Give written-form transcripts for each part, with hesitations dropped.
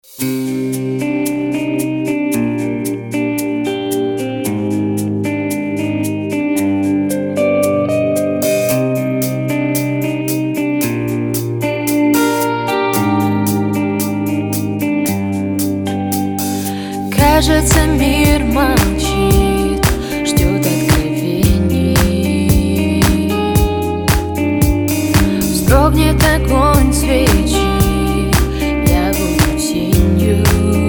Кажется, мир молчит, ждет откровений. Вздрогнет огонь свечи, я буду тенью.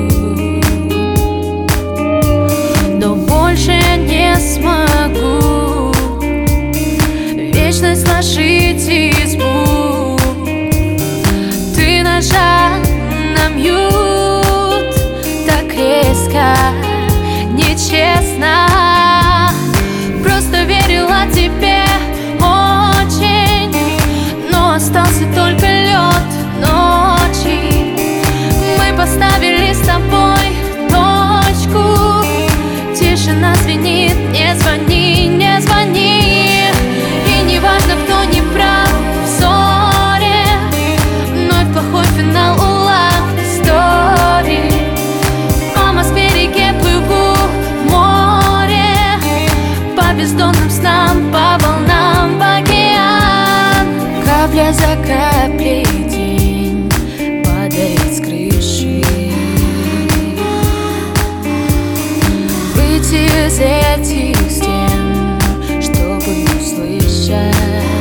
Но больше я не смогу вечность сложить из букв. Ты нажал на мьют так резко, нечестно. Просто верила тебе очень, но остался только лед ночи. Мы поставили с тобой точку. Тишина звенит, не звони, не звони. И не важно, кто не прав в ссоре, вновь плохой финал у love story. По Москве-реке плыву в море, по бездонным снам, по волнам в океан. Капля за каплей день падает с крыши. Выйти из этих стен, чтобы услышать,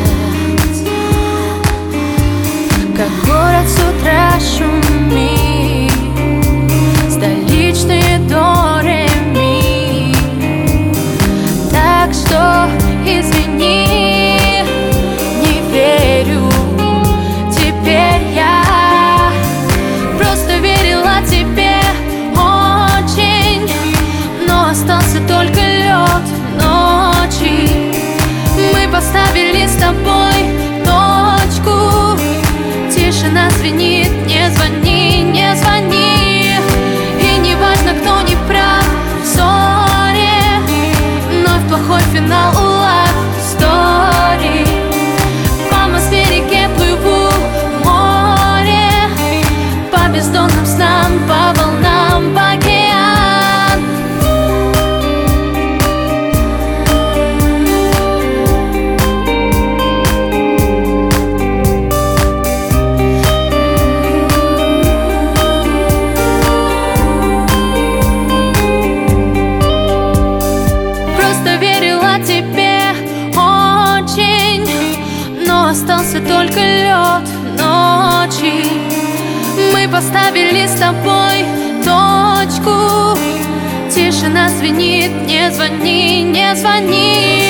как город с утра шумит, столичные до-ре-ми. Так что извини, не верю теперь я. Просто верила тебе очень, но остался только лед ночи. Мы поставили с тобой точку. Тишина звенит, не звони, не звони. И не важно, кто не прав в ссоре, вновь плохой финал у love story. По Москве-реке плыву в море, по бездонным снам, по волнам в океан. Просто верила тебе очень, но остался только лед ночи. Мы поставили с тобой точку. Тишина звенит, не звони, не звони.